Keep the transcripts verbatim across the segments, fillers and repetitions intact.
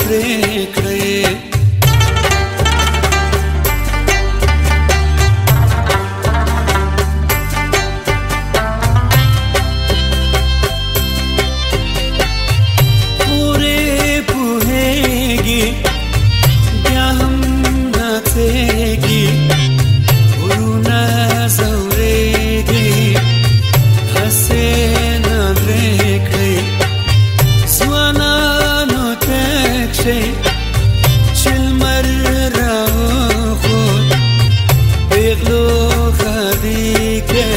پریکړې چلمر راو خود پیغلو خادی که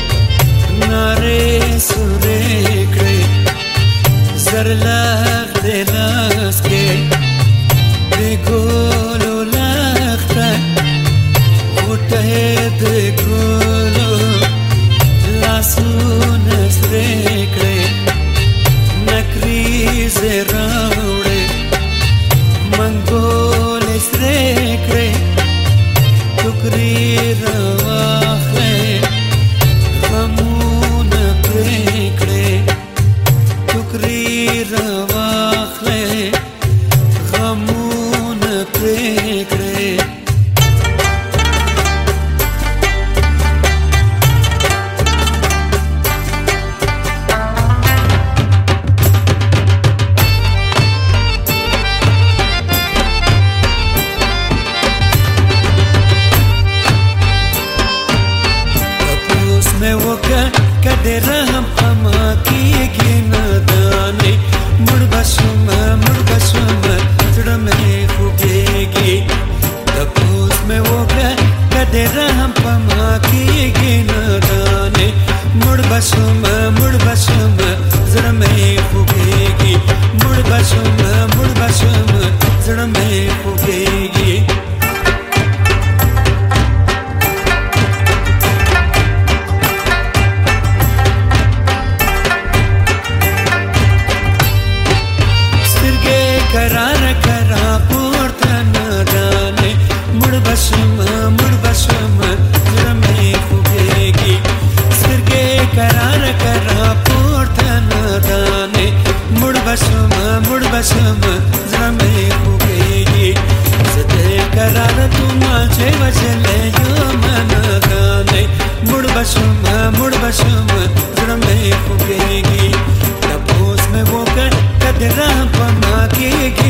ناره سوره کړې زرلغ دلاس کې د ګلو لخته غوټه د ګلو لاسونه سرې کړې نکري زراوړې منګول سرې کړې ټوکري راواخلې غمونه پرې کړې ټوکري راواخلې غمونه پرې کړې मैं वो कर कदे रहम अमा की नदाने मुड़ बसुम मुड़ बसुम जड़ में खुगेगी तपोस में वो कर कदे रहम अमा की नदाने मुड़ बसुम मुड़ बसुम जड़ में खुगेगी मुड़ बसुम मुड़ बसुम जड़ में खुगेगी करार करा पूर्ता नादाने मुड़ बसुम मुड़ बसुम जड़ में खुगेगी सिर के करार करा पूर्ता नादाने मुड़ बसुम मुड़ बसुम जड़ में खुगेगी सदे करार तुम जे वजले जो मनादाने मुड़ बसुम मुड़ बसुम जड़ में खुगेगी तपोस में वो कर कदरा पमा के